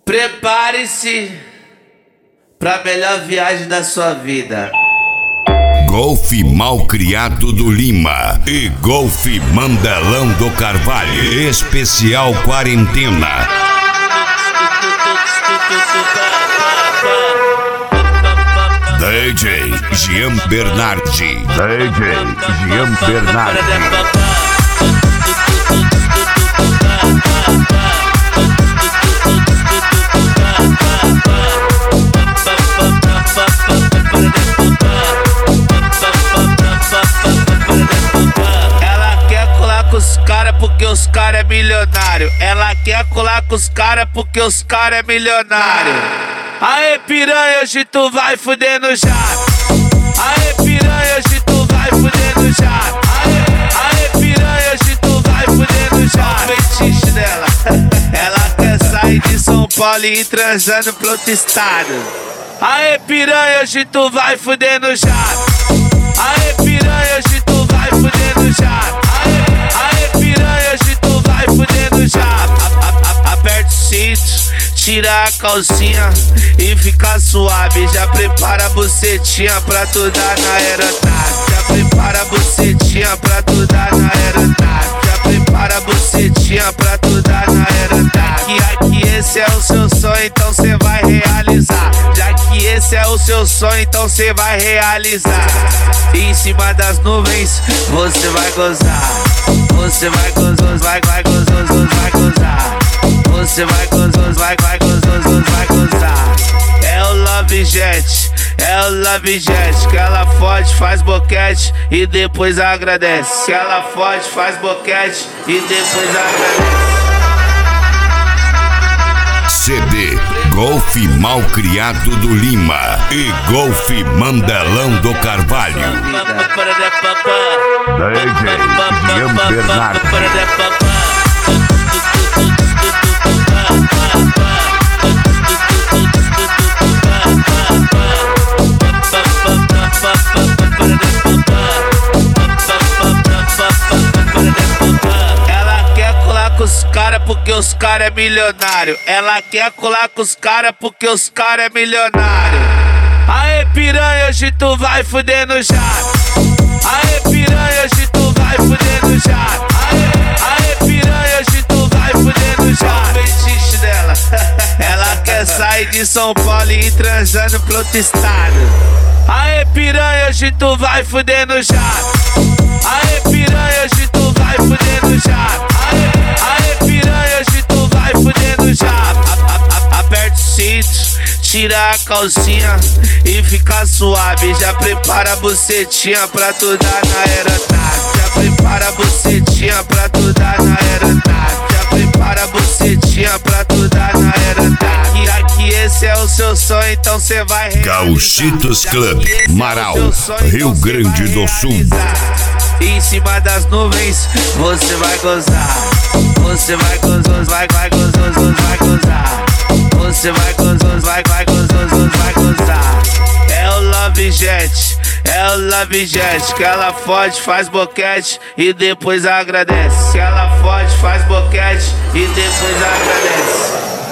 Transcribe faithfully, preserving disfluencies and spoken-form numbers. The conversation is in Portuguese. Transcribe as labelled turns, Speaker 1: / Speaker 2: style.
Speaker 1: Prepare-se pra melhor viagem da sua vida.
Speaker 2: Golf Malcriado do Lima e Golf Mandelão do Carvalho. Especial Quarentena. D J Jean Bernardi. D J Jean Bernardi.
Speaker 1: Os cara porque os cara é milionário. Ela quer colar com os cara porque os cara é milionário. Aê piranha, hoje tu vai fuder no jato. Aê piranha, hoje tu vai fuder no jato. Aê, aê piranha, hoje tu vai fuder no jato. O fetiche dela, ela quer sair de São Paulo e ir transando pro outro estado. Aê piranha, hoje tu vai fuder no jato. Aê piranha, hoje tu vai fuder no jato. Aê piranha, hoje tu vai fuder no jato. Aperta o cinto, tira a calcinha e fica suave. Já prepara a bucetinha pra tu dar na aeronave. Já prepara a bucetinha pra tu dar na aeronave. Já prepara a bucetinha pra tu dar na aeronave. Já que esse é o seu sonho, então cê vai realizar. Já que esse é o seu sonho, então cê vai realizar. Em cima das nuvens, você vai gozar. Você vai gozar, vai, vai gozar, vai gozar. Você vai gozar, vai, vai gozar, vai gozar. É o Love Jet, é o Love Jet. Que ela fode, faz boquete e depois agradece. Que ela fode, faz boquete e depois agradece.
Speaker 2: C D Golf Malcriado do Lima e Golf Mandelão do Carvalho. D J Jean Bernardi.
Speaker 1: Os cara porque os cara é milionário. Ela quer colar com os cara porque os cara é milionário. Aê piranha, hoje tu vai fuder no jato. Aê piranha, hoje tu vai fuder no jato. Aê, aê piranha, hoje tu vai fuder no jato. O fetiche dela, ela quer sair de São Paulo e ir transando pro outro estado. Aê piranha, hoje tu vai fuder no jato. Aê piranha, hoje tu vai fuder no jato. Aê, aê piranha, hoje tu vai fuder no jato. Aperta o cinto, tira a calcinha e fica suave. Já prepara a bucetinha pra tu dar na aeronave. Já prepara a bucetinha pra tu dar na aeronave. Já prepara a bucetinha pra tu dar na aeronave. Já que esse é o seu sonho, então cê vai realizar.
Speaker 2: Gauchitos Club, Marau, Rio Grande do Sul.
Speaker 1: Em cima das nuvens, você vai gozar. Você vai gozar, vai, vai gozar, vai gozar. Você vai gozar, vai, vai gozar, vai gozar. É o Love Jet, é o Love Jet. Que ela fode, faz boquete e depois agradece. Que ela fode, faz boquete e depois agradece.